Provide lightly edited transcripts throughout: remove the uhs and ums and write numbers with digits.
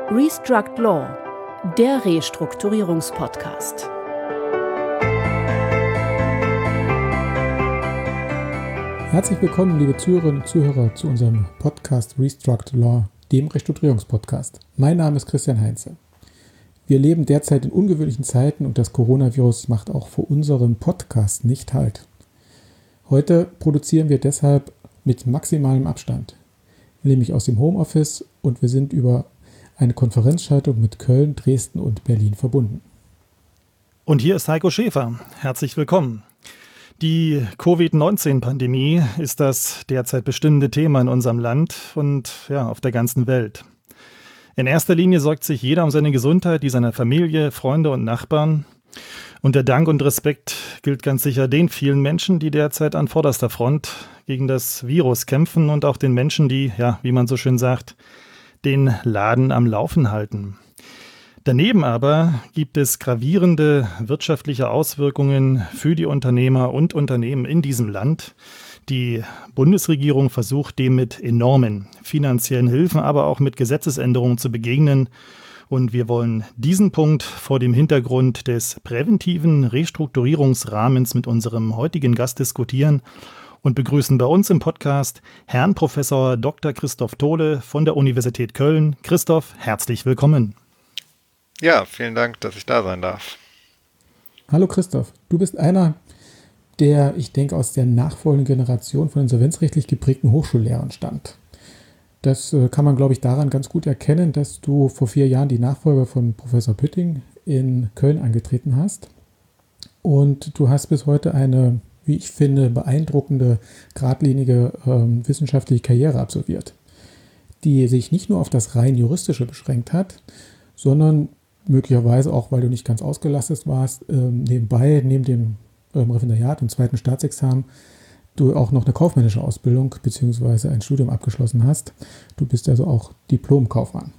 Restruct Law, der Restrukturierungspodcast. Herzlich willkommen, liebe Zuhörerinnen und Zuhörer, zu unserem Podcast Restruct Law, dem Restrukturierungspodcast. Mein Name ist Christian Heinze. Wir leben derzeit in ungewöhnlichen Zeiten und das Coronavirus macht auch vor unserem Podcast nicht Halt. Heute produzieren wir deshalb mit maximalem Abstand, nämlich aus dem Homeoffice, und wir sind über eine Konferenzschaltung mit Köln, Dresden und Berlin verbunden. Und hier ist Heiko Schäfer. Herzlich willkommen. Die Covid-19-Pandemie ist das derzeit bestimmende Thema in unserem Land und auf der ganzen Welt. In erster Linie sorgt sich jeder um seine Gesundheit, die seiner Familie, Freunde und Nachbarn. Und der Dank und Respekt gilt ganz sicher den vielen Menschen, die derzeit an vorderster Front gegen das Virus kämpfen, und auch den Menschen, die, wie man so schön sagt, den Laden am Laufen halten. Daneben aber gibt es gravierende wirtschaftliche Auswirkungen für die Unternehmer und Unternehmen in diesem Land. Die Bundesregierung versucht dem mit enormen finanziellen Hilfen, aber auch mit Gesetzesänderungen zu begegnen. Und wir wollen diesen Punkt vor dem Hintergrund des präventiven Restrukturierungsrahmens mit unserem heutigen Gast diskutieren und begrüßen bei uns im Podcast Herrn Professor Dr. Christoph Tole von der Universität Köln. Christoph, herzlich willkommen. Ja, vielen Dank, dass ich da sein darf. Hallo Christoph, du bist einer der, ich denke, aus der nachfolgenden Generation von insolvenzrechtlich geprägten Hochschullehrern stammt. Das kann man, glaube ich, daran ganz gut erkennen, dass du vor 4 Jahren die Nachfolge von Professor Pütting in Köln angetreten hast. Und du hast bis heute eine, wie ich finde, beeindruckende, geradlinige wissenschaftliche Karriere absolviert, die sich nicht nur auf das rein Juristische beschränkt hat, sondern möglicherweise auch, weil du nicht ganz ausgelastet warst, nebenbei, neben dem Referendariat und zweiten Staatsexamen, du auch noch eine kaufmännische Ausbildung bzw. ein Studium abgeschlossen hast. Du bist also auch Diplom-Kaufmann.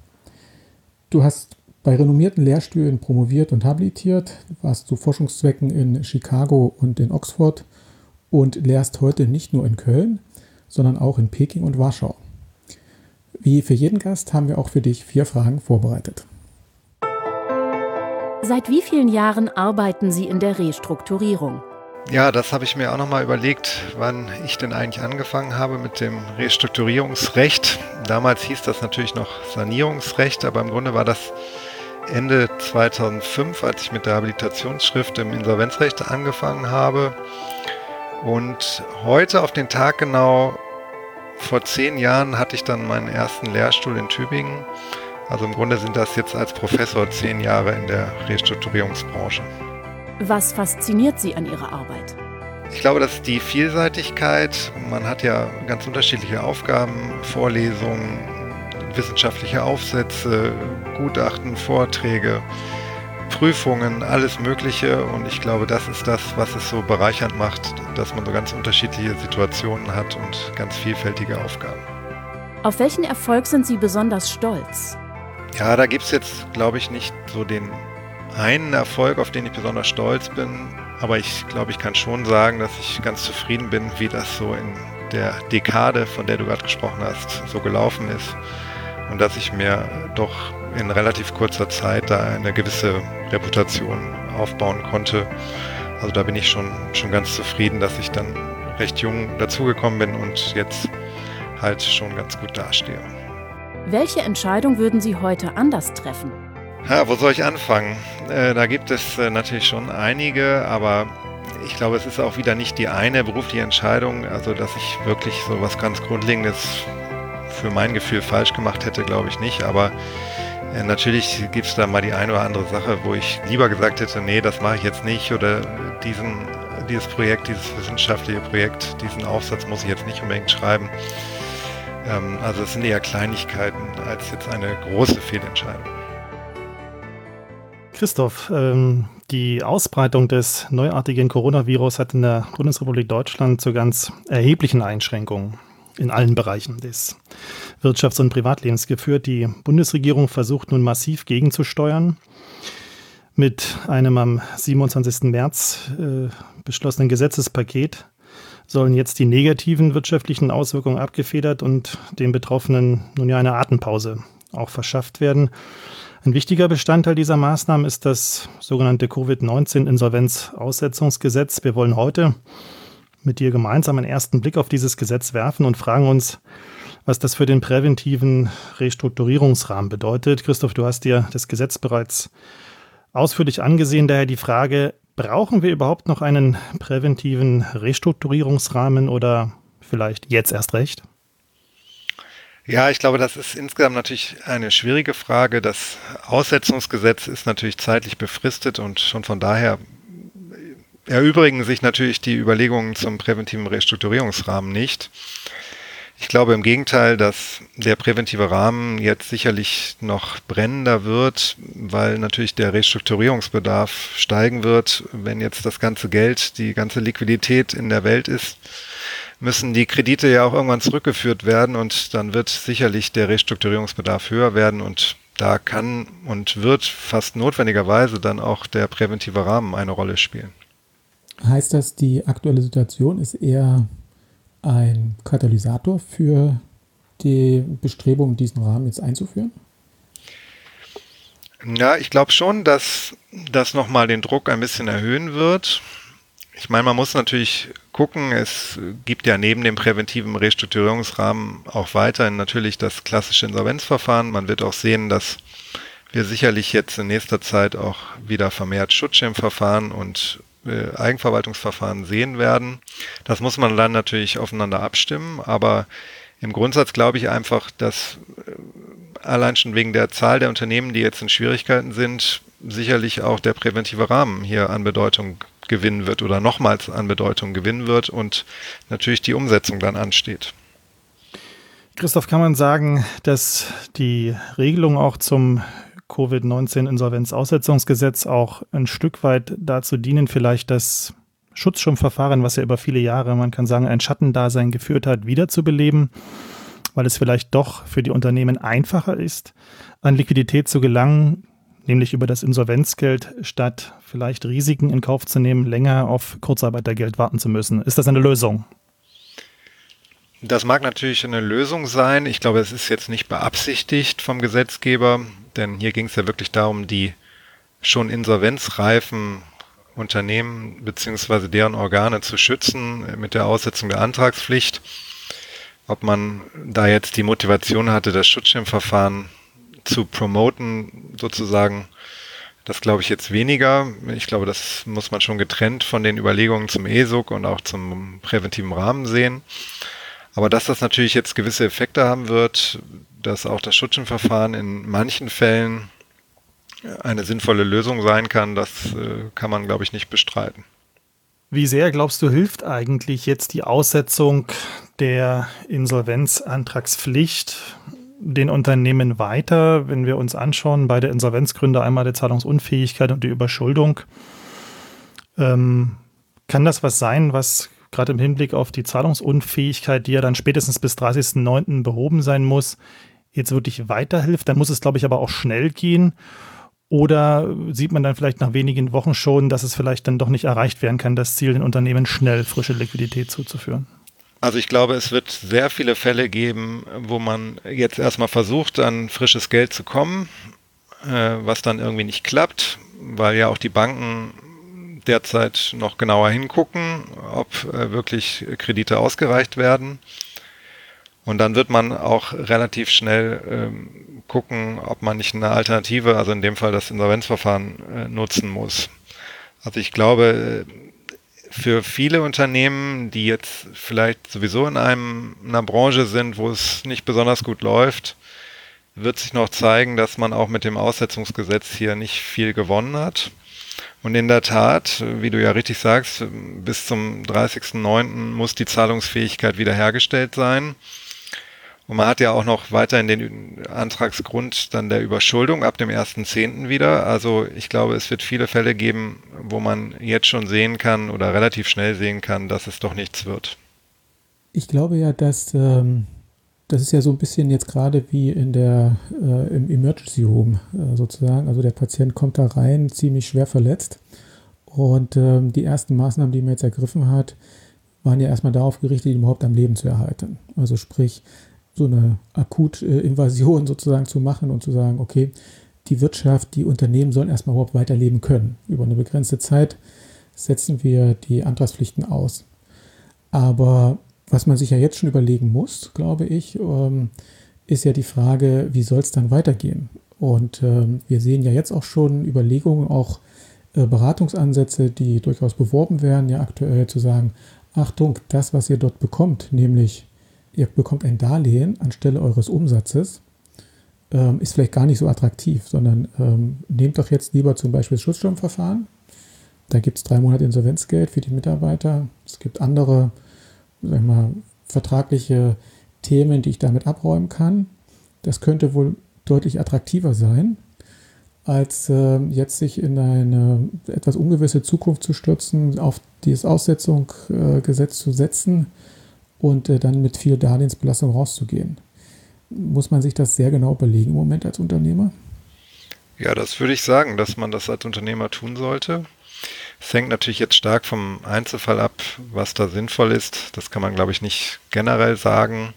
Du hast bei renommierten Lehrstühlen promoviert und habilitiert, warst zu Forschungszwecken in Chicago und in Oxford und lehrst heute nicht nur in Köln, sondern auch in Peking und Warschau. Wie für jeden Gast haben wir auch für dich 4 Fragen vorbereitet. Seit wie vielen Jahren arbeiten Sie in der Restrukturierung? Ja, das habe ich mir auch nochmal überlegt, wann ich denn eigentlich angefangen habe mit dem Restrukturierungsrecht. Damals hieß das natürlich noch Sanierungsrecht, aber im Grunde war das Ende 2005, als ich mit der Habilitationsschrift im Insolvenzrecht angefangen habe. Und heute auf den Tag genau vor 10 Jahren hatte ich dann meinen ersten Lehrstuhl in Tübingen. Also im Grunde sind das jetzt als Professor 10 Jahre in der Restrukturierungsbranche. Was fasziniert Sie an Ihrer Arbeit? Ich glaube, das ist die Vielseitigkeit. Man hat ja ganz unterschiedliche Aufgaben, Vorlesungen, wissenschaftliche Aufsätze, Gutachten, Vorträge, Prüfungen, alles Mögliche. Und ich glaube, das ist das, was es so bereichernd macht, dass man so ganz unterschiedliche Situationen hat und ganz vielfältige Aufgaben. Auf welchen Erfolg sind Sie besonders stolz? Ja, da gibt es jetzt, glaube ich, nicht so den einen Erfolg, auf den ich besonders stolz bin. Aber ich glaube, ich kann schon sagen, dass ich ganz zufrieden bin, wie das so in der Dekade, von der du gerade gesprochen hast, so gelaufen ist. Und dass ich mir doch in relativ kurzer Zeit da eine gewisse Reputation aufbauen konnte. Also da bin ich schon ganz zufrieden, dass ich dann recht jung dazugekommen bin und jetzt halt schon ganz gut dastehe. Welche Entscheidung würden Sie heute anders treffen? Ja, wo soll ich anfangen? Da gibt es natürlich schon einige, aber ich glaube, es ist auch wieder nicht die eine berufliche Entscheidung, also dass ich wirklich so was ganz Grundlegendes für mein Gefühl falsch gemacht hätte, glaube ich nicht, aber natürlich gibt es da mal die eine oder andere Sache, wo ich lieber gesagt hätte, nee, das mache ich jetzt nicht, oder dieses Projekt, dieses wissenschaftliche Projekt, diesen Aufsatz muss ich jetzt nicht unbedingt schreiben. Also es sind eher Kleinigkeiten als jetzt eine große Fehlentscheidung. Christoph, die Ausbreitung des neuartigen Coronavirus hat in der Bundesrepublik Deutschland zu ganz erheblichen Einschränkungen in allen Bereichen des Wirtschafts- und Privatlebens geführt. Die Bundesregierung versucht nun massiv gegenzusteuern. Mit einem am 27. März beschlossenen Gesetzespaket sollen jetzt die negativen wirtschaftlichen Auswirkungen abgefedert und den Betroffenen nun ja eine Atempause auch verschafft werden. Ein wichtiger Bestandteil dieser Maßnahmen ist das sogenannte Covid-19-Insolvenzaussetzungsgesetz. Wir wollen heute mit dir gemeinsam einen ersten Blick auf dieses Gesetz werfen und fragen uns, was das für den präventiven Restrukturierungsrahmen bedeutet. Christoph, du hast dir das Gesetz bereits ausführlich angesehen, daher die Frage, brauchen wir überhaupt noch einen präventiven Restrukturierungsrahmen oder vielleicht jetzt erst recht? Ja, ich glaube, das ist insgesamt natürlich eine schwierige Frage. Das Aussetzungsgesetz ist natürlich zeitlich befristet und schon von daher erübrigen sich natürlich die Überlegungen zum präventiven Restrukturierungsrahmen nicht. Ich glaube im Gegenteil, dass der präventive Rahmen jetzt sicherlich noch brennender wird, weil natürlich der Restrukturierungsbedarf steigen wird. Wenn jetzt das ganze Geld, die ganze Liquidität in der Welt ist, müssen die Kredite ja auch irgendwann zurückgeführt werden und dann wird sicherlich der Restrukturierungsbedarf höher werden und da kann und wird fast notwendigerweise dann auch der präventive Rahmen eine Rolle spielen. Heißt das, die aktuelle Situation ist eher ein Katalysator für die Bestrebung, diesen Rahmen jetzt einzuführen? Ja, ich glaube schon, dass das nochmal den Druck ein bisschen erhöhen wird. Ich meine, man muss natürlich gucken, es gibt ja neben dem präventiven Restrukturierungsrahmen auch weiterhin natürlich das klassische Insolvenzverfahren. Man wird auch sehen, dass wir sicherlich jetzt in nächster Zeit auch wieder vermehrt Schutzschirmverfahren und Eigenverwaltungsverfahren sehen werden. Das muss man dann natürlich aufeinander abstimmen, aber im Grundsatz glaube ich einfach, dass allein schon wegen der Zahl der Unternehmen, die jetzt in Schwierigkeiten sind, sicherlich auch der präventive Rahmen hier an Bedeutung gewinnen wird oder nochmals an Bedeutung gewinnen wird und natürlich die Umsetzung dann ansteht. Christoph, kann man sagen, dass die Regelung auch zum Covid-19-Insolvenzaussetzungsgesetz auch ein Stück weit dazu dienen, vielleicht das Schutzschirmverfahren, was ja über viele Jahre, man kann sagen, ein Schattendasein geführt hat, wiederzubeleben, weil es vielleicht doch für die Unternehmen einfacher ist, an Liquidität zu gelangen, nämlich über das Insolvenzgeld, statt vielleicht Risiken in Kauf zu nehmen, länger auf Kurzarbeitergeld warten zu müssen. Ist das eine Lösung? Das mag natürlich eine Lösung sein. Ich glaube, es ist jetzt nicht beabsichtigt vom Gesetzgeber, denn hier ging es ja wirklich darum, die schon insolvenzreifen Unternehmen bzw. deren Organe zu schützen mit der Aussetzung der Antragspflicht. Ob man da jetzt die Motivation hatte, das Schutzschirmverfahren zu promoten, sozusagen, das glaube ich jetzt weniger. Ich glaube, das muss man schon getrennt von den Überlegungen zum ESUG und auch zum präventiven Rahmen sehen. Aber dass das natürlich jetzt gewisse Effekte haben wird, dass auch das Schutzschirmverfahren in manchen Fällen eine sinnvolle Lösung sein kann, das kann man, glaube ich, nicht bestreiten. Wie sehr, glaubst du, hilft eigentlich jetzt die Aussetzung der Insolvenzantragspflicht den Unternehmen weiter, wenn wir uns anschauen, bei der Insolvenzgründe einmal der Zahlungsunfähigkeit und die Überschuldung? Kann das was sein, was gerade im Hinblick auf die Zahlungsunfähigkeit, die ja dann spätestens bis 30.09. behoben sein muss, jetzt wirklich weiterhilft? Dann muss es, glaube ich, aber auch schnell gehen. Oder sieht man dann vielleicht nach wenigen Wochen schon, dass es vielleicht dann doch nicht erreicht werden kann, das Ziel, den Unternehmen schnell frische Liquidität zuzuführen? Also ich glaube, es wird sehr viele Fälle geben, wo man jetzt erstmal versucht, an frisches Geld zu kommen, was dann irgendwie nicht klappt, weil ja auch die Banken derzeit noch genauer hingucken, ob wirklich Kredite ausgereicht werden. Und dann wird man auch relativ schnell gucken, ob man nicht eine Alternative, also in dem Fall das Insolvenzverfahren, nutzen muss. Also ich glaube, für viele Unternehmen, die jetzt vielleicht sowieso in einer Branche sind, wo es nicht besonders gut läuft, wird sich noch zeigen, dass man auch mit dem Aussetzungsgesetz hier nicht viel gewonnen hat. Und in der Tat, wie du ja richtig sagst, bis zum 30.09. muss die Zahlungsfähigkeit wiederhergestellt sein. Und man hat ja auch noch weiterhin den Antragsgrund dann der Überschuldung ab dem 1.10. wieder. Also ich glaube, es wird viele Fälle geben, wo man jetzt schon sehen kann oder relativ schnell sehen kann, dass es doch nichts wird. Ich glaube ja, dass das ist ja so ein bisschen jetzt gerade wie im Emergency Room sozusagen. Also der Patient kommt da rein, ziemlich schwer verletzt. Und die ersten Maßnahmen, die man jetzt ergriffen hat, waren ja erstmal darauf gerichtet, ihn überhaupt am Leben zu erhalten. Also sprich, so eine Akutinvasion sozusagen zu machen und zu sagen, okay, die Wirtschaft, die Unternehmen sollen erstmal überhaupt weiterleben können. Über eine begrenzte Zeit setzen wir die Antragspflichten aus. Aber was man sich ja jetzt schon überlegen muss, glaube ich, ist ja die Frage, wie soll es dann weitergehen? Und wir sehen ja jetzt auch schon Überlegungen, auch Beratungsansätze, die durchaus beworben werden, ja aktuell zu sagen, Achtung, das, was ihr dort bekommt, nämlich ihr bekommt ein Darlehen anstelle eures Umsatzes, ist vielleicht gar nicht so attraktiv, sondern nehmt doch jetzt lieber zum Beispiel das Schutzschirmverfahren. Da gibt es 3 Monate Insolvenzgeld für die Mitarbeiter. Es gibt andere, sag ich mal, vertragliche Themen, die ich damit abräumen kann. Das könnte wohl deutlich attraktiver sein, als jetzt sich in eine etwas ungewisse Zukunft zu stürzen, auf dieses Aussetzungsgesetz zu setzen und dann mit viel Darlehensbelastung rauszugehen. Muss man sich das sehr genau überlegen im Moment als Unternehmer? Ja, das würde ich sagen, dass man das als Unternehmer tun sollte. Es hängt natürlich jetzt stark vom Einzelfall ab, was da sinnvoll ist. Das kann man, glaube ich, nicht generell sagen.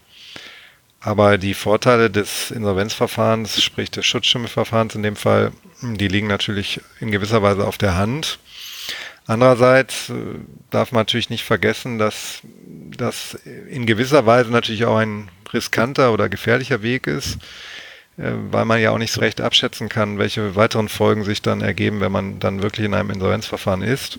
Aber die Vorteile des Insolvenzverfahrens, sprich des Schutzschirmverfahrens in dem Fall, die liegen natürlich in gewisser Weise auf der Hand. Andererseits darf man natürlich nicht vergessen, dass das in gewisser Weise natürlich auch ein riskanter oder gefährlicher Weg ist, weil man ja auch nicht so recht abschätzen kann, welche weiteren Folgen sich dann ergeben, wenn man dann wirklich in einem Insolvenzverfahren ist.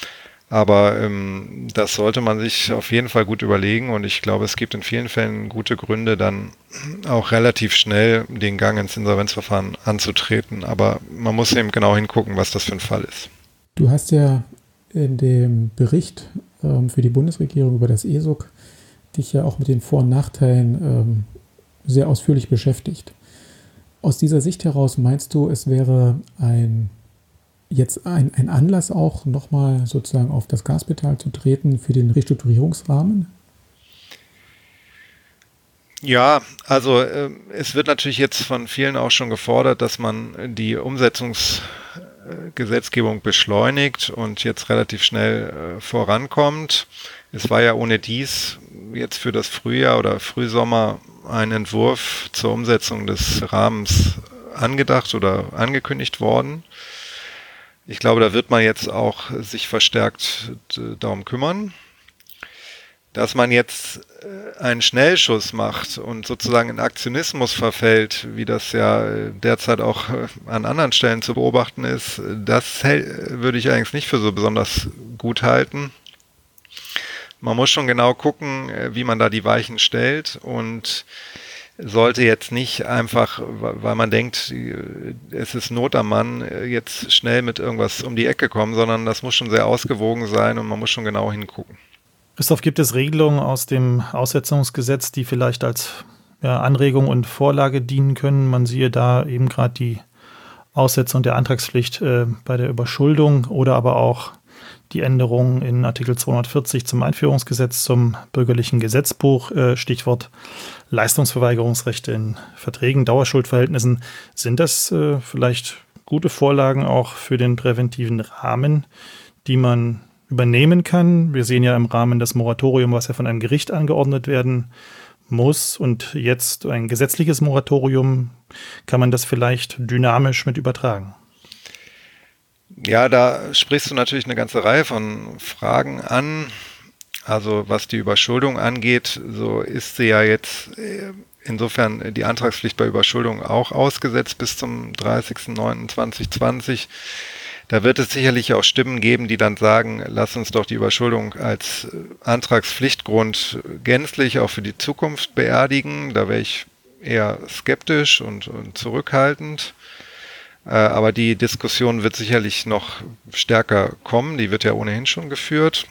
Aber das sollte man sich auf jeden Fall gut überlegen und ich glaube, es gibt in vielen Fällen gute Gründe, dann auch relativ schnell den Gang ins Insolvenzverfahren anzutreten. Aber man muss eben genau hingucken, was das für ein Fall ist. Du hast ja in dem Bericht für die Bundesregierung über das ESOG dich ja auch mit den Vor- und Nachteilen sehr ausführlich beschäftigt. Aus dieser Sicht heraus meinst du, es wäre ein Anlass auch nochmal sozusagen auf das Gaspedal zu treten für den Restrukturierungsrahmen? Ja, also es wird natürlich jetzt von vielen auch schon gefordert, dass man die Umsetzungsgesetzgebung beschleunigt und jetzt relativ schnell vorankommt. Es war ja ohne dies jetzt für das Frühjahr oder Frühsommer ein Entwurf zur Umsetzung des Rahmens angedacht oder angekündigt worden. Ich glaube, da wird man jetzt auch sich verstärkt darum kümmern. Dass man jetzt einen Schnellschuss macht und sozusagen in Aktionismus verfällt, wie das ja derzeit auch an anderen Stellen zu beobachten ist, das würde ich eigentlich nicht für so besonders gut halten. Man muss schon genau gucken, wie man da die Weichen stellt und sollte jetzt nicht einfach, weil man denkt, es ist Not am Mann, jetzt schnell mit irgendwas um die Ecke kommen, sondern das muss schon sehr ausgewogen sein und man muss schon genau hingucken. Christoph, gibt es Regelungen aus dem Aussetzungsgesetz, die vielleicht als Anregung und Vorlage dienen können? Man siehe da eben gerade die Aussetzung der Antragspflicht bei der Überschuldung oder aber auch die Änderungen in Artikel 240 zum Einführungsgesetz zum bürgerlichen Gesetzbuch, Stichwort Leistungsverweigerungsrechte in Verträgen, Dauerschuldverhältnissen. Sind das vielleicht gute Vorlagen auch für den präventiven Rahmen, die man übernehmen kann? Wir sehen ja im Rahmen das Moratorium, was ja von einem Gericht angeordnet werden muss und jetzt ein gesetzliches Moratorium. Kann man das vielleicht dynamisch mit übertragen? Ja, da sprichst du natürlich eine ganze Reihe von Fragen an. Also was die Überschuldung angeht, so ist sie ja jetzt insofern die Antragspflicht bei Überschuldung auch ausgesetzt bis zum 30.09.2020. Da wird es sicherlich auch Stimmen geben, die dann sagen, lass uns doch die Überschuldung als Antragspflichtgrund gänzlich auch für die Zukunft beerdigen. Da wäre ich eher skeptisch und zurückhaltend. Aber die Diskussion wird sicherlich noch stärker kommen. Die wird ja ohnehin schon geführt.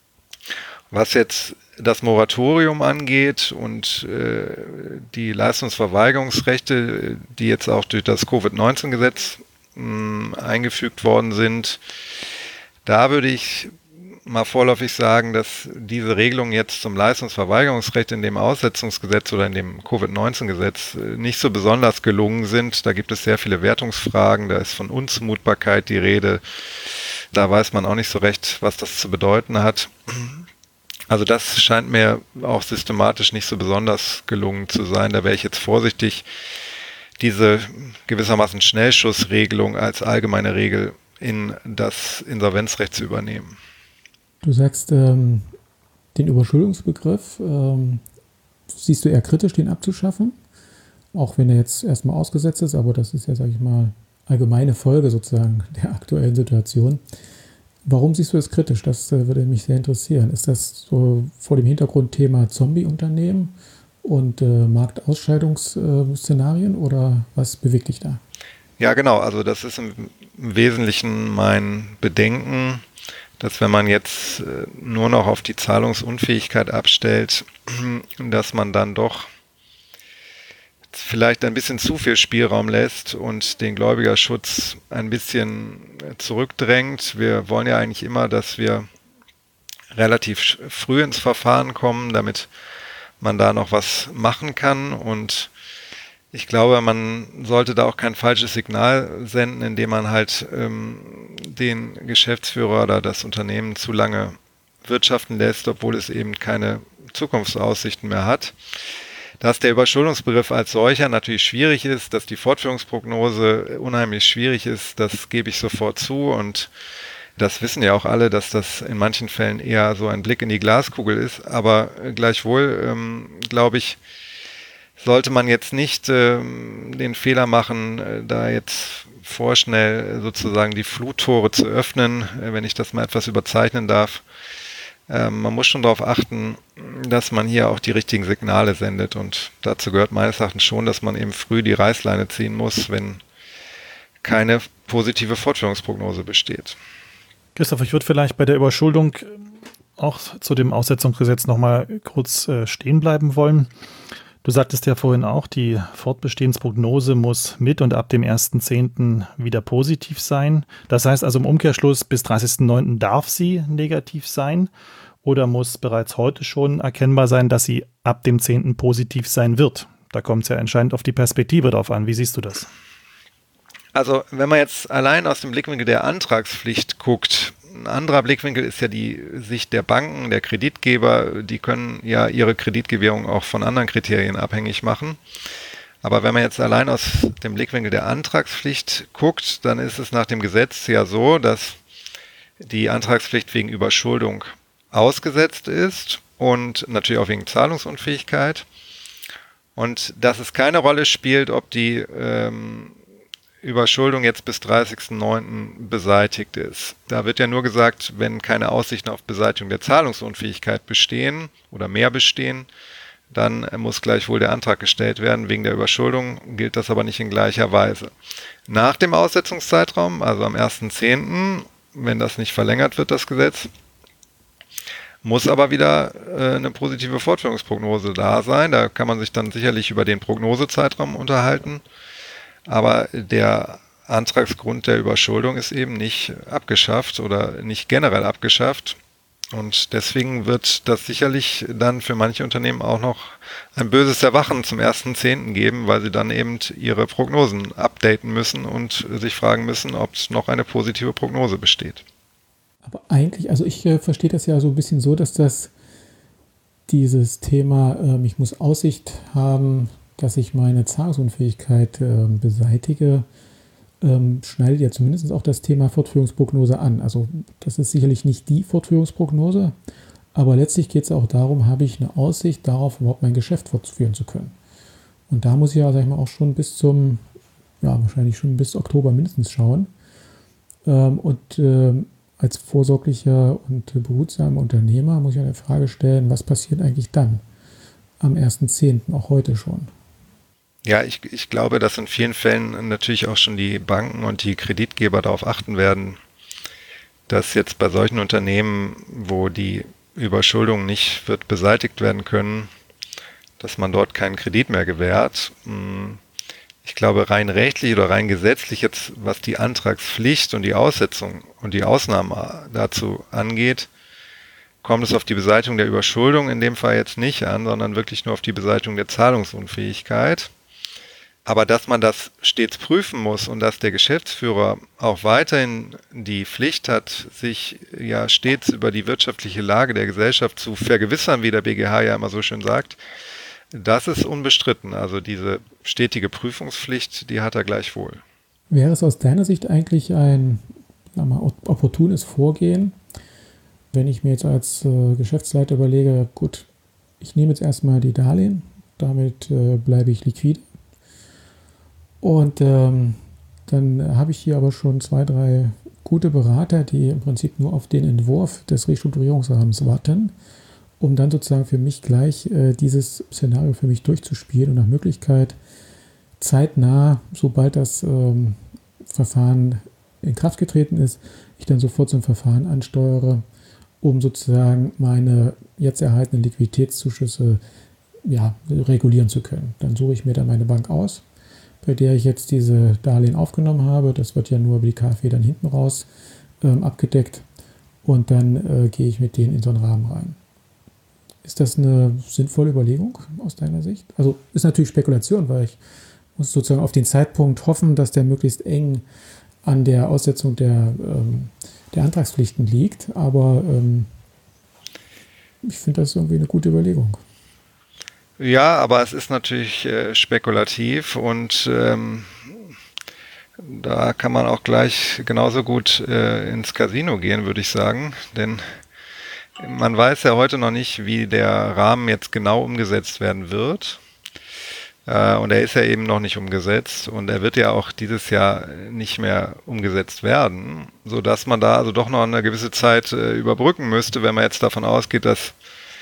Was jetzt das Moratorium angeht und die Leistungsverweigerungsrechte, die jetzt auch durch das Covid-19-Gesetz eingefügt worden sind, da würde ich mal vorläufig sagen, dass diese Regelungen jetzt zum Leistungsverweigerungsrecht in dem Aussetzungsgesetz oder in dem Covid-19-Gesetz nicht so besonders gelungen sind. Da gibt es sehr viele Wertungsfragen, da ist von Unzumutbarkeit die Rede. Da weiß man auch nicht so recht, was das zu bedeuten hat. Also das scheint mir auch systematisch nicht so besonders gelungen zu sein. Da wäre ich jetzt vorsichtig, diese gewissermaßen Schnellschussregelung als allgemeine Regel in das Insolvenzrecht zu übernehmen. Du sagst, den Überschuldungsbegriff siehst du eher kritisch, den abzuschaffen, auch wenn er jetzt erstmal ausgesetzt ist, aber das ist ja, sage ich mal, allgemeine Folge sozusagen der aktuellen Situation. Warum siehst du das kritisch? Das würde mich sehr interessieren. Ist das so vor dem Hintergrund Thema Zombie-Unternehmen und Marktausscheidungsszenarien oder was bewegt dich da? Ja, genau. Also das ist im Wesentlichen mein Bedenken, dass wenn man jetzt nur noch auf die Zahlungsunfähigkeit abstellt, dass man dann doch vielleicht ein bisschen zu viel Spielraum lässt und den Gläubigerschutz ein bisschen zurückdrängt. Wir wollen ja eigentlich immer, dass wir relativ früh ins Verfahren kommen, damit man da noch was machen kann. Und ich glaube, man sollte da auch kein falsches Signal senden, indem man halt den Geschäftsführer oder das Unternehmen zu lange wirtschaften lässt, obwohl es eben keine Zukunftsaussichten mehr hat. Dass der Überschuldungsbegriff als solcher natürlich schwierig ist, dass die Fortführungsprognose unheimlich schwierig ist, das gebe ich sofort zu und das wissen ja auch alle, dass das in manchen Fällen eher so ein Blick in die Glaskugel ist, aber gleichwohl glaube ich, sollte man jetzt nicht den Fehler machen, da jetzt vorschnell sozusagen die Fluttore zu öffnen, wenn ich das mal etwas überzeichnen darf. Man muss schon darauf achten, dass man hier auch die richtigen Signale sendet und dazu gehört meines Erachtens schon, dass man eben früh die Reißleine ziehen muss, wenn keine positive Fortführungsprognose besteht. Christoph, ich würde vielleicht bei der Überschuldung auch zu dem Aussetzungsgesetz nochmal kurz stehen bleiben wollen. Du sagtest ja vorhin auch, die Fortbestehensprognose muss mit und ab dem 1.10. wieder positiv sein. Das heißt also im Umkehrschluss, bis 30.09. darf sie negativ sein oder muss bereits heute schon erkennbar sein, dass sie ab dem 10. positiv sein wird. Da kommt es ja entscheidend auf die Perspektive drauf an. Wie siehst du das? Also wenn man jetzt allein aus dem Blickwinkel der Antragspflicht guckt, ein anderer Blickwinkel ist ja die Sicht der Banken, der Kreditgeber, die können ja ihre Kreditgewährung auch von anderen Kriterien abhängig machen. Aber wenn man jetzt allein aus dem Blickwinkel der Antragspflicht guckt, dann ist es nach dem Gesetz ja so, dass die Antragspflicht wegen Überschuldung ausgesetzt ist und natürlich auch wegen Zahlungsunfähigkeit. Und dass es keine Rolle spielt, ob die Überschuldung jetzt bis 30.09. beseitigt ist. Da wird ja nur gesagt, wenn keine Aussichten auf Beseitigung der Zahlungsunfähigkeit bestehen oder mehr bestehen, dann muss gleichwohl der Antrag gestellt werden. Wegen der Überschuldung gilt das aber nicht in gleicher Weise. Nach dem Aussetzungszeitraum, also am 1.10., wenn das nicht verlängert wird, das Gesetz, muss aber wieder eine positive Fortführungsprognose da sein. Da kann man sich dann sicherlich über den Prognosezeitraum unterhalten. Aber der Antragsgrund der Überschuldung ist eben nicht abgeschafft oder nicht generell abgeschafft. Und deswegen wird das sicherlich dann für manche Unternehmen auch noch ein böses Erwachen zum 1.10. geben, weil sie dann eben ihre Prognosen updaten müssen und sich fragen müssen, ob es noch eine positive Prognose besteht. Aber eigentlich, also ich verstehe das ja so ein bisschen so, dass dieses Thema, ich muss Aussicht haben, dass ich meine Zahlungsunfähigkeit beseitige, schneidet ja zumindest auch das Thema Fortführungsprognose an. Also das ist sicherlich nicht die Fortführungsprognose, aber letztlich geht es auch darum, habe ich eine Aussicht darauf, überhaupt mein Geschäft fortführen zu können. Und da muss ich ja, sag ich mal, auch schon wahrscheinlich schon bis Oktober mindestens schauen. Als vorsorglicher und behutsamer Unternehmer muss ich eine Frage stellen, was passiert eigentlich dann am 1.10., auch heute schon? Ja, ich glaube, dass in vielen Fällen natürlich auch schon die Banken und die Kreditgeber darauf achten werden, dass jetzt bei solchen Unternehmen, wo die Überschuldung nicht wird beseitigt werden können, dass man dort keinen Kredit mehr gewährt. Ich glaube, rein rechtlich oder rein gesetzlich jetzt, was die Antragspflicht und die Aussetzung und die Ausnahmen dazu angeht, kommt es auf die Beseitigung der Überschuldung in dem Fall jetzt nicht an, sondern wirklich nur auf die Beseitigung der Zahlungsunfähigkeit. Aber dass man das stets prüfen muss und dass der Geschäftsführer auch weiterhin die Pflicht hat, sich ja stets über die wirtschaftliche Lage der Gesellschaft zu vergewissern, wie der BGH ja immer so schön sagt, das ist unbestritten. Also diese stetige Prüfungspflicht, die hat er gleichwohl. Wäre es aus deiner Sicht eigentlich ein opportunes Vorgehen, wenn ich mir jetzt als Geschäftsleiter überlege, gut, ich nehme jetzt erstmal die Darlehen, damit bleibe ich liquide. Und dann habe ich hier aber schon 2, 3 gute Berater, die im Prinzip nur auf den Entwurf des Restrukturierungsrahmens warten, um dann sozusagen für mich gleich dieses Szenario für mich durchzuspielen und nach Möglichkeit zeitnah, sobald das Verfahren in Kraft getreten ist, ich dann sofort so ein Verfahren ansteuere, um sozusagen meine jetzt erhaltenen Liquiditätszuschüsse regulieren zu können. Dann suche ich mir dann meine Bank aus, bei der ich jetzt diese Darlehen aufgenommen habe. Das wird ja nur über die KfW dann hinten raus abgedeckt. Und dann gehe ich mit denen in so einen Rahmen rein. Ist das eine sinnvolle Überlegung aus deiner Sicht? Also ist natürlich Spekulation, weil ich muss sozusagen auf den Zeitpunkt hoffen, dass der möglichst eng an der Aussetzung der Antragspflichten liegt. Aber ich finde das irgendwie eine gute Überlegung. Ja, aber es ist natürlich spekulativ und da kann man auch gleich genauso gut ins Casino gehen, würde ich sagen. Denn man weiß ja heute noch nicht, wie der Rahmen jetzt genau umgesetzt werden wird. Und er ist ja eben noch nicht umgesetzt und er wird ja auch dieses Jahr nicht mehr umgesetzt werden, sodass man da also doch noch eine gewisse Zeit überbrücken müsste, wenn man jetzt davon ausgeht, dass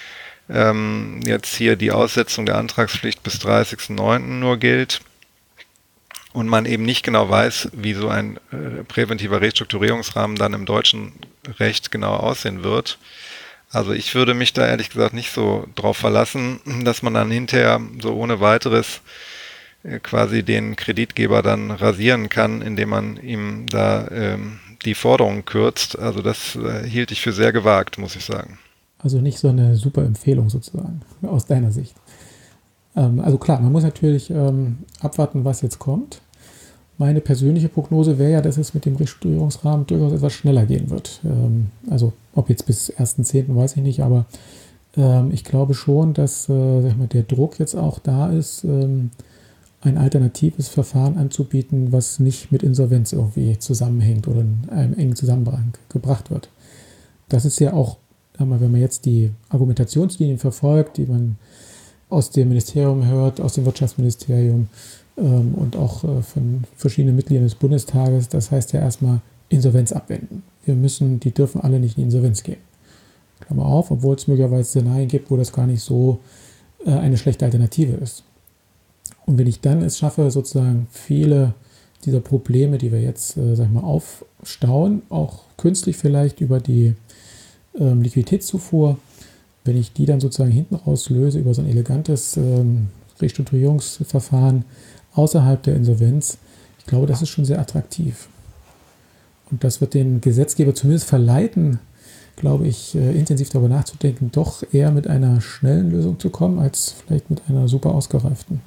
jetzt hier die Aussetzung der Antragspflicht bis 30.09. nur gilt und man eben nicht genau weiß, wie so ein präventiver Restrukturierungsrahmen dann im deutschen Recht genau aussehen wird. Also ich würde mich da ehrlich gesagt nicht so drauf verlassen, dass man dann hinterher so ohne weiteres quasi den Kreditgeber dann rasieren kann, indem man ihm da die Forderungen kürzt. Also das hielt ich für sehr gewagt, muss ich sagen. Also nicht so eine super Empfehlung sozusagen, aus deiner Sicht. Also klar, man muss natürlich abwarten, was jetzt kommt. Meine persönliche Prognose wäre ja, dass es mit dem Restrukturierungsrahmen durchaus etwas schneller gehen wird. Also ob jetzt bis 1.10. weiß ich nicht, aber ich glaube schon, dass der Druck jetzt auch da ist, ein alternatives Verfahren anzubieten, was nicht mit Insolvenz irgendwie zusammenhängt oder in einem engen Zusammenhang gebracht wird. Das ist ja auch, wenn man jetzt die Argumentationslinien verfolgt, die man aus dem Ministerium hört, aus dem Wirtschaftsministerium und auch von verschiedenen Mitgliedern des Bundestages, das heißt ja erstmal Insolvenz abwenden. Die dürfen alle nicht in Insolvenz gehen. Klammer auf, obwohl es möglicherweise Szenarien gibt, wo das gar nicht so eine schlechte Alternative ist. Und wenn ich dann es schaffe, sozusagen viele dieser Probleme, die wir jetzt aufstauen, auch künstlich vielleicht über die Liquiditätszufuhr, wenn ich die dann sozusagen hinten raus löse über so ein elegantes Restrukturierungsverfahren außerhalb der Insolvenz, ich glaube, das ist schon sehr attraktiv. Und das wird den Gesetzgeber zumindest verleiten, glaube ich, intensiv darüber nachzudenken, doch eher mit einer schnellen Lösung zu kommen, als vielleicht mit einer super ausgereiften.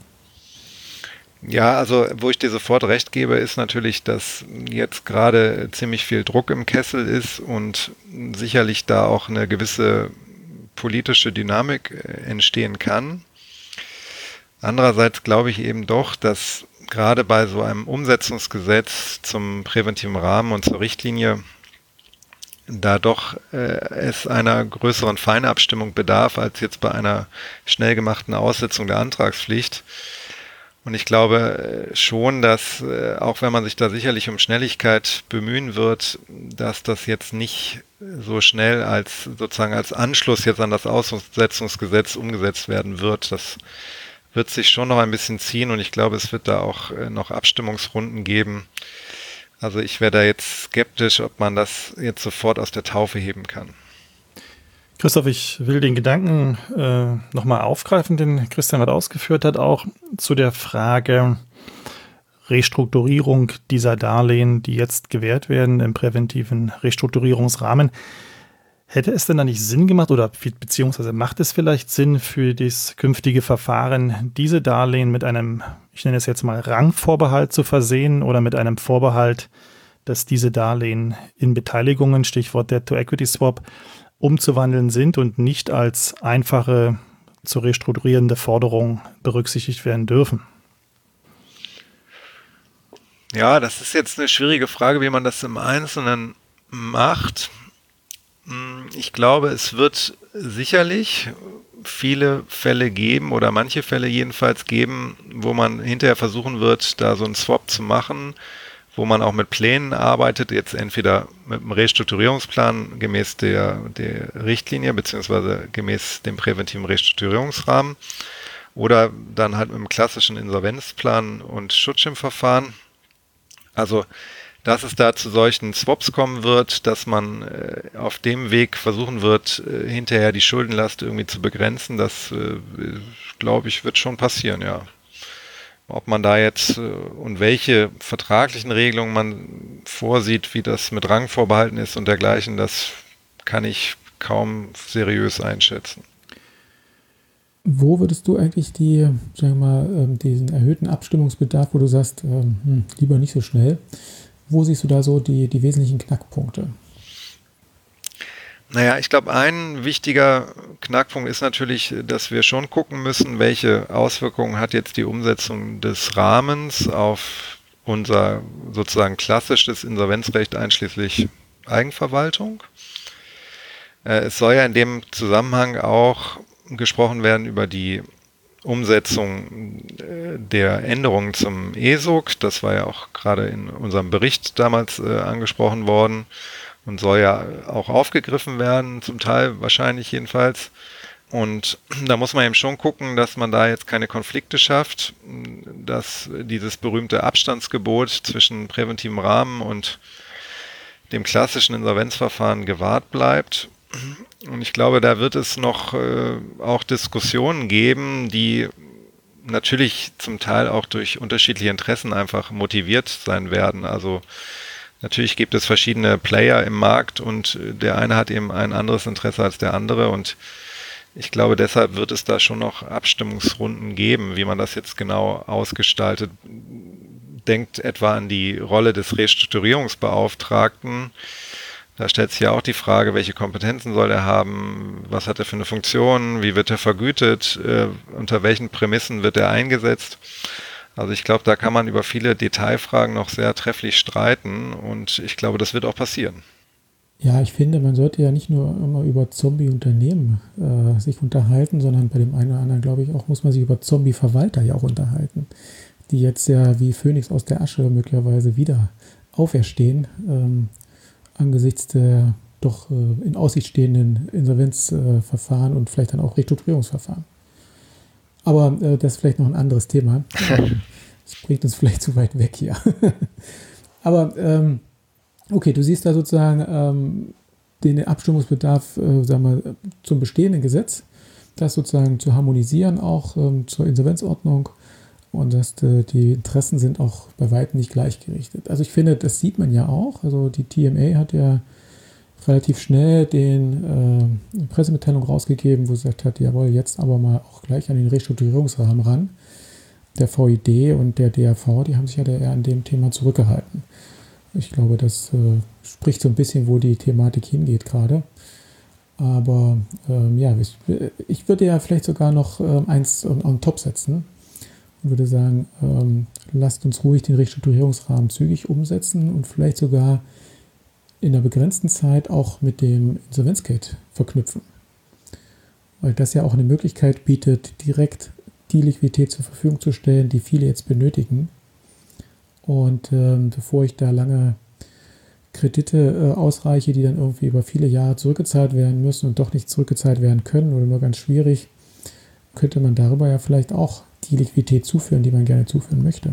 Ja, also wo ich dir sofort recht gebe, ist natürlich, dass jetzt gerade ziemlich viel Druck im Kessel ist und sicherlich da auch eine gewisse politische Dynamik entstehen kann. Andererseits glaube ich eben doch, dass gerade bei so einem Umsetzungsgesetz zum präventiven Rahmen und zur Richtlinie da doch es einer größeren Feinabstimmung bedarf als jetzt bei einer schnell gemachten Aussetzung der Antragspflicht. Und ich glaube schon, dass auch wenn man sich da sicherlich um Schnelligkeit bemühen wird, dass das jetzt nicht so schnell als sozusagen als Anschluss jetzt an das Aussetzungsgesetz umgesetzt werden wird. Das wird sich schon noch ein bisschen ziehen und ich glaube, es wird da auch noch Abstimmungsrunden geben. Also ich wäre da jetzt skeptisch, ob man das jetzt sofort aus der Taufe heben kann. Christoph, ich will den Gedanken nochmal aufgreifen, den Christian gerade ausgeführt hat, auch zu der Frage Restrukturierung dieser Darlehen, die jetzt gewährt werden im präventiven Restrukturierungsrahmen. Hätte es denn da nicht Sinn gemacht oder beziehungsweise macht es vielleicht Sinn für das künftige Verfahren, diese Darlehen mit einem, ich nenne es jetzt mal Rangvorbehalt zu versehen oder mit einem Vorbehalt, dass diese Darlehen in Beteiligungen, Stichwort Debt-to-Equity-Swap, umzuwandeln sind und nicht als einfache zu restrukturierende Forderung berücksichtigt werden dürfen? Ja, das ist jetzt eine schwierige Frage, wie man das im Einzelnen macht. Ich glaube, es wird sicherlich viele Fälle geben oder manche Fälle jedenfalls geben, wo man hinterher versuchen wird, da so einen Swap zu machen, wo man auch mit Plänen arbeitet, jetzt entweder mit einem Restrukturierungsplan gemäß der Richtlinie beziehungsweise gemäß dem präventiven Restrukturierungsrahmen oder dann halt mit einem klassischen Insolvenzplan und Schutzschirmverfahren. Also dass es da zu solchen Swaps kommen wird, dass man auf dem Weg versuchen wird, hinterher die Schuldenlast irgendwie zu begrenzen, das, glaube ich, wird schon passieren, ja. Ob man da jetzt und welche vertraglichen Regelungen man vorsieht, wie das mit Rangvorbehalten ist und dergleichen, das kann ich kaum seriös einschätzen. Wo würdest du eigentlich sagen wir mal, diesen erhöhten Abstimmungsbedarf, wo du sagst, lieber nicht so schnell, wo siehst du da so die wesentlichen Knackpunkte? Naja, ich glaube, ein wichtiger Knackpunkt ist natürlich, dass wir schon gucken müssen, welche Auswirkungen hat jetzt die Umsetzung des Rahmens auf unser sozusagen klassisches Insolvenzrecht einschließlich Eigenverwaltung. Es soll ja in dem Zusammenhang auch gesprochen werden über die Umsetzung der Änderungen zum ESOG. Das war ja auch gerade in unserem Bericht damals angesprochen worden und soll ja auch aufgegriffen werden, zum Teil wahrscheinlich jedenfalls. Und da muss man eben schon gucken, dass man da jetzt keine Konflikte schafft, dass dieses berühmte Abstandsgebot zwischen präventivem Rahmen und dem klassischen Insolvenzverfahren gewahrt bleibt. Und ich glaube, da wird es noch auch Diskussionen geben, die natürlich zum Teil auch durch unterschiedliche Interessen einfach motiviert sein werden. Also natürlich gibt es verschiedene Player im Markt und der eine hat eben ein anderes Interesse als der andere und ich glaube, deshalb wird es da schon noch Abstimmungsrunden geben, wie man das jetzt genau ausgestaltet. Denkt etwa an die Rolle des Restrukturierungsbeauftragten. Da stellt sich ja auch die Frage, welche Kompetenzen soll er haben, was hat er für eine Funktion, wie wird er vergütet, unter welchen Prämissen wird er eingesetzt. Also ich glaube, da kann man über viele Detailfragen noch sehr trefflich streiten und ich glaube, das wird auch passieren. Ja, ich finde, man sollte ja nicht nur immer über Zombie-Unternehmen sich unterhalten, sondern bei dem einen oder anderen, glaube ich, auch muss man sich über Zombie-Verwalter ja auch unterhalten, die jetzt ja wie Phönix aus der Asche möglicherweise wieder auferstehen, angesichts der doch in Aussicht stehenden Insolvenzverfahren und vielleicht dann auch Restrukturierungsverfahren. Aber das ist vielleicht noch ein anderes Thema. Das bringt uns vielleicht zu weit weg hier. Aber okay, du siehst da sozusagen den Abstimmungsbedarf sagen wir, zum bestehenden Gesetz, das sozusagen zu harmonisieren auch zur Insolvenzordnung und dass die Interessen sind auch bei weitem nicht gleichgerichtet. Also ich finde, das sieht man ja auch. Also die TMA hat ja relativ schnell eine Pressemitteilung rausgegeben, wo sie gesagt hat, jawohl, jetzt aber mal auch gleich an den Restrukturierungsrahmen ran. Der VID und der DAV, die haben sich ja eher an dem Thema zurückgehalten. Ich glaube, das spricht so ein bisschen, wo die Thematik hingeht gerade. Aber ja, ich würde ja vielleicht sogar noch eins on top setzen und würde sagen, lasst uns ruhig den Restrukturierungsrahmen zügig umsetzen und vielleicht sogar in einer begrenzten Zeit auch mit dem Insolvenzgeld verknüpfen. Weil das ja auch eine Möglichkeit bietet, direkt die Liquidität zur Verfügung zu stellen, die viele jetzt benötigen. Und bevor ich da lange Kredite ausreiche, die dann irgendwie über viele Jahre zurückgezahlt werden müssen und doch nicht zurückgezahlt werden können oder nur ganz schwierig, könnte man darüber ja vielleicht auch die Liquidität zuführen, die man gerne zuführen möchte.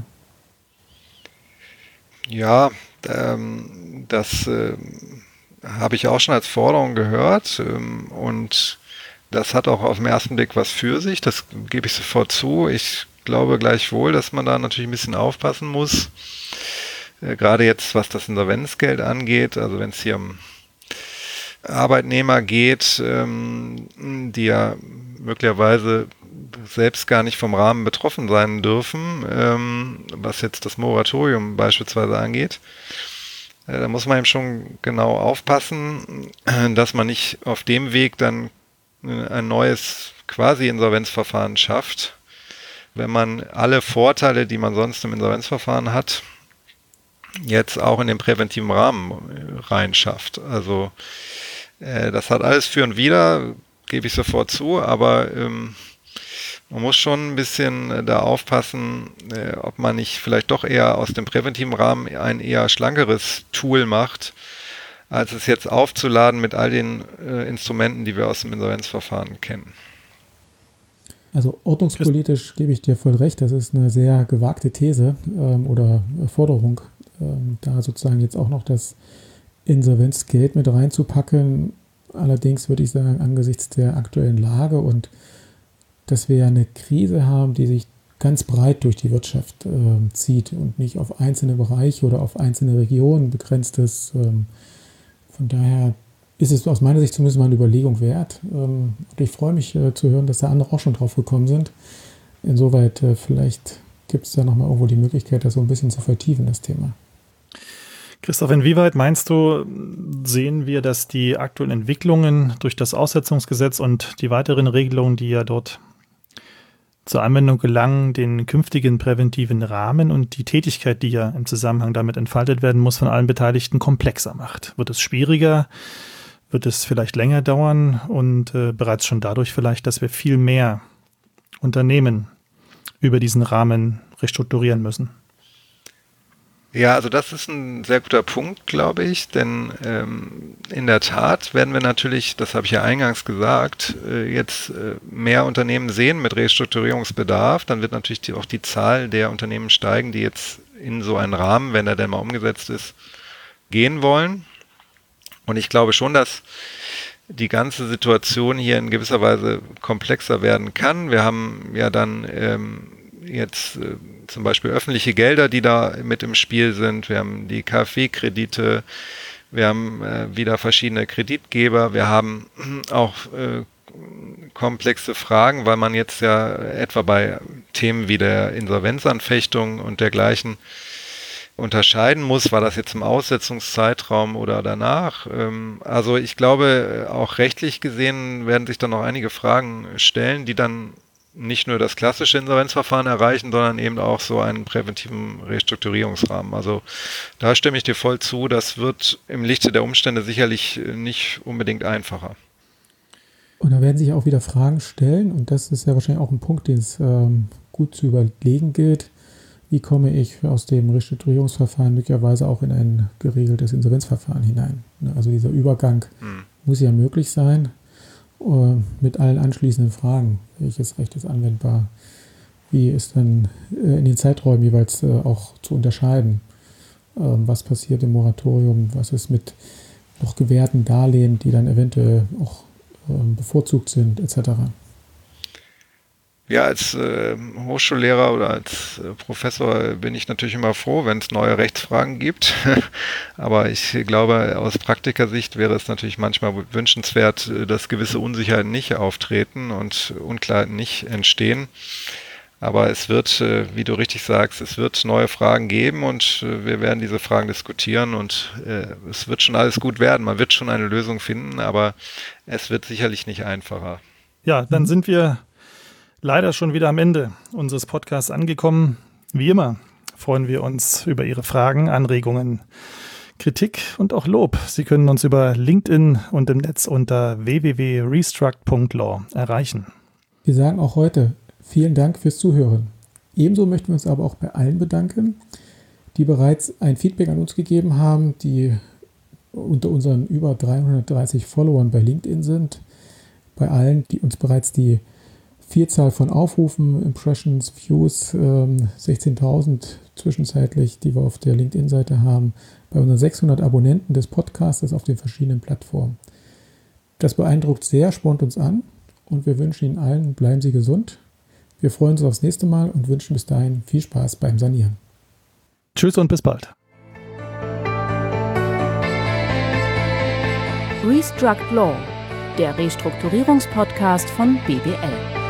Ja, das habe ich auch schon als Forderung gehört und das hat auch auf den ersten Blick was für sich, das gebe ich sofort zu. Ich glaube gleichwohl, dass man da natürlich ein bisschen aufpassen muss, gerade jetzt was das Insolvenzgeld angeht, also wenn es hier um Arbeitnehmer geht, die ja möglicherweise selbst gar nicht vom Rahmen betroffen sein dürfen, was jetzt das Moratorium beispielsweise angeht. Da muss man eben schon genau aufpassen, dass man nicht auf dem Weg dann ein neues Quasi-Insolvenzverfahren schafft, wenn man alle Vorteile, die man sonst im Insolvenzverfahren hat, jetzt auch in den präventiven Rahmen reinschafft. Also das hat alles für und wider, gebe ich sofort zu, aber man muss schon ein bisschen da aufpassen, ob man nicht vielleicht doch eher aus dem präventiven Rahmen ein eher schlankeres Tool macht, als es jetzt aufzuladen mit all den Instrumenten, die wir aus dem Insolvenzverfahren kennen. Also ordnungspolitisch gebe ich dir voll recht, das ist eine sehr gewagte These oder Forderung, da sozusagen jetzt auch noch das Insolvenzgeld mit reinzupacken. Allerdings würde ich sagen, angesichts der aktuellen Lage und dass wir ja eine Krise haben, die sich ganz breit durch die Wirtschaft zieht und nicht auf einzelne Bereiche oder auf einzelne Regionen begrenzt ist. Von daher ist es aus meiner Sicht zumindest mal eine Überlegung wert. Und ich freue mich zu hören, dass da andere auch schon drauf gekommen sind. Insoweit vielleicht gibt es da nochmal irgendwo die Möglichkeit, das so ein bisschen zu vertiefen, das Thema. Christoph, inwieweit meinst du, sehen wir, dass die aktuellen Entwicklungen durch das Aussetzungsgesetz und die weiteren Regelungen, die ja dort zur Anwendung gelangen, den künftigen präventiven Rahmen und die Tätigkeit, die ja im Zusammenhang damit entfaltet werden muss, von allen Beteiligten komplexer macht? Wird es schwieriger? Wird es vielleicht länger dauern? Und bereits schon dadurch vielleicht, dass wir viel mehr Unternehmen über diesen Rahmen restrukturieren müssen? Ja, also das ist ein sehr guter Punkt, glaube ich, denn in der Tat werden wir natürlich, das habe ich ja eingangs gesagt, jetzt mehr Unternehmen sehen mit Restrukturierungsbedarf. Dann wird natürlich auch die Zahl der Unternehmen steigen, die jetzt in so einen Rahmen, wenn er denn mal umgesetzt ist, gehen wollen. Und ich glaube schon, dass die ganze Situation hier in gewisser Weise komplexer werden kann. Wir haben ja dann jetzt zum Beispiel öffentliche Gelder, die da mit im Spiel sind. Wir haben die KfW-Kredite, wir haben wieder verschiedene Kreditgeber, wir haben auch komplexe Fragen, weil man jetzt ja etwa bei Themen wie der Insolvenzanfechtung und dergleichen unterscheiden muss, war das jetzt im Aussetzungszeitraum oder danach. Also ich glaube, auch rechtlich gesehen werden sich dann noch einige Fragen stellen, die dann nicht nur das klassische Insolvenzverfahren erreichen, sondern eben auch so einen präventiven Restrukturierungsrahmen. Also da stimme ich dir voll zu, das wird im Lichte der Umstände sicherlich nicht unbedingt einfacher. Und da werden sich auch wieder Fragen stellen und das ist ja wahrscheinlich auch ein Punkt, den es gut zu überlegen gilt. Wie komme ich aus dem Restrukturierungsverfahren möglicherweise auch in ein geregeltes Insolvenzverfahren hinein? Also dieser Übergang muss ja möglich sein. Mit allen anschließenden Fragen. Welches Recht ist anwendbar? Wie ist dann in den Zeiträumen jeweils auch zu unterscheiden? Was passiert im Moratorium? Was ist mit noch gewährten Darlehen, die dann eventuell auch bevorzugt sind, etc.? Ja, als Hochschullehrer oder als Professor bin ich natürlich immer froh, wenn es neue Rechtsfragen gibt. Aber ich glaube, aus Praktikersicht wäre es natürlich manchmal wünschenswert, dass gewisse Unsicherheiten nicht auftreten und Unklarheiten nicht entstehen. Aber es wird, wie du richtig sagst, es wird neue Fragen geben und wir werden diese Fragen diskutieren und es wird schon alles gut werden. Man wird schon eine Lösung finden, aber es wird sicherlich nicht einfacher. Ja, dann sind wir leider schon wieder am Ende unseres Podcasts angekommen. Wie immer freuen wir uns über Ihre Fragen, Anregungen, Kritik und auch Lob. Sie können uns über LinkedIn und im Netz unter www.restruct.law erreichen. Wir sagen auch heute vielen Dank fürs Zuhören. Ebenso möchten wir uns aber auch bei allen bedanken, die bereits ein Feedback an uns gegeben haben, die unter unseren über 330 Followern bei LinkedIn sind. Bei allen, die uns bereits die Vielzahl von Aufrufen, Impressions, Views, 16.000 zwischenzeitlich, die wir auf der LinkedIn-Seite haben, bei unseren 600 Abonnenten des Podcasts auf den verschiedenen Plattformen. Das beeindruckt sehr, spornt uns an und wir wünschen Ihnen allen, bleiben Sie gesund. Wir freuen uns aufs nächste Mal und wünschen bis dahin viel Spaß beim Sanieren. Tschüss und bis bald. Restruct Law, der Restrukturierungspodcast von BWL.